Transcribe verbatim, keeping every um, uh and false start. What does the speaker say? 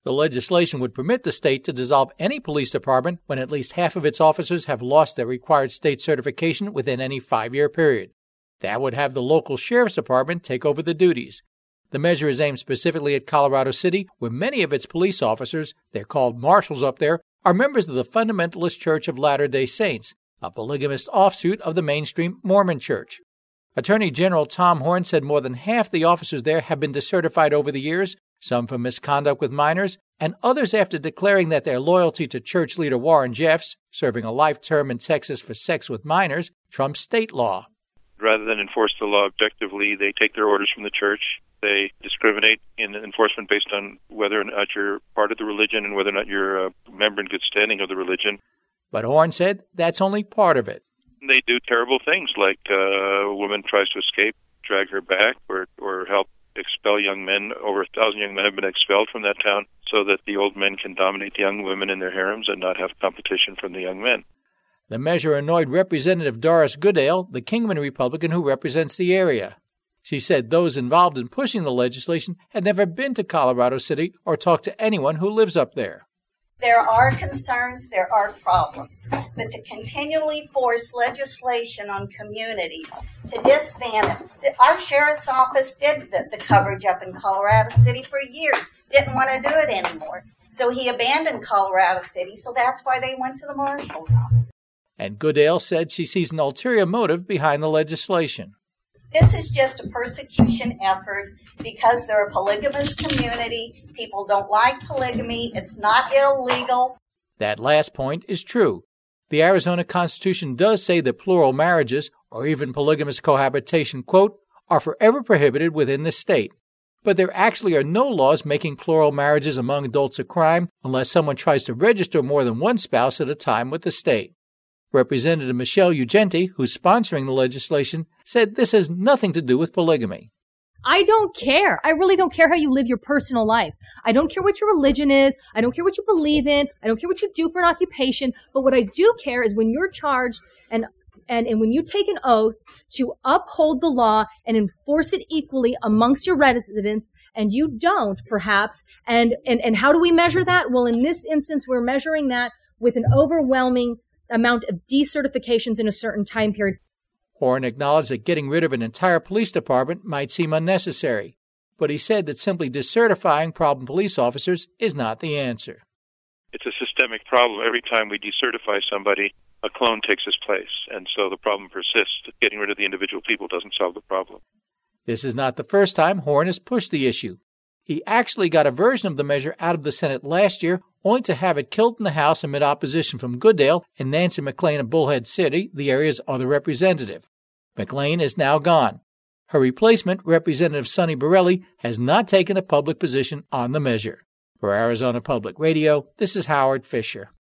The legislation would permit the state to dissolve any police department when at least half of its officers have lost their required state certification within any five-year period. That would have the local sheriff's department take over the duties. The measure is aimed specifically at Colorado City, where many of its police officers, they're called marshals up there, are members of the Fundamentalist Church of Latter-day Saints, a polygamist offshoot of the mainstream Mormon Church. Attorney General Tom Horne said more than half the officers there have been decertified over the years, some for misconduct with minors, and others after declaring that their loyalty to church leader Warren Jeffs, serving a life term in Texas for sex with minors, trumps state law. Rather than enforce the law objectively, they take their orders from the church. They discriminate in enforcement based on whether or not you're part of the religion and whether or not you're a member in good standing of the religion. But Horne said that's only part of it. They do terrible things like uh, a woman tries to escape, drag her back, or, or help expel young men. Over a thousand young men have been expelled from that town so that the old men can dominate the young women in their harems and not have competition from the young men. The measure annoyed Representative Doris Goodale, the Kingman Republican who represents the area. She said those involved in pushing the legislation had never been to Colorado City or talked to anyone who lives up there. There are concerns, there are problems, but to continually force legislation on communities to disband it. Our sheriff's office did the, the coverage up in Colorado City for years, didn't want to do it anymore. So he abandoned Colorado City, so that's why they went to the marshal's office. And Goodale said she sees an ulterior motive behind the legislation. This is just a persecution effort because they're a polygamous community. People don't like polygamy. It's not illegal. That last point is true. The Arizona Constitution does say that plural marriages, or even polygamous cohabitation, quote, are forever prohibited within the state. But there actually are no laws making plural marriages among adults a crime unless someone tries to register more than one spouse at a time with the state. Representative Michelle Ugenti, who's sponsoring the legislation, said this has nothing to do with polygamy. I don't care. I really don't care how you live your personal life. I don't care what your religion is. I don't care what you believe in. I don't care what you do for an occupation. But what I do care is when you're charged and and, and when you take an oath to uphold the law and enforce it equally amongst your residents, and you don't, perhaps. And, and, and how do we measure that? Well, in this instance, we're measuring that with an overwhelming amount of decertifications in a certain time period. Horne acknowledged that getting rid of an entire police department might seem unnecessary, but he said that simply decertifying problem police officers is not the answer. It's a systemic problem. Every time we decertify somebody, a clone takes his place, and so the problem persists. Getting rid of the individual people doesn't solve the problem. This is not the first time Horne has pushed the issue. He actually got a version of the measure out of the Senate last year, only to have it killed in the House amid opposition from Goodale and Nancy McLean of Bullhead City, the area's other representative. McLean is now gone. Her replacement, Representative Sonny Borelli, has not taken a public position on the measure. For Arizona Public Radio, this is Howard Fisher.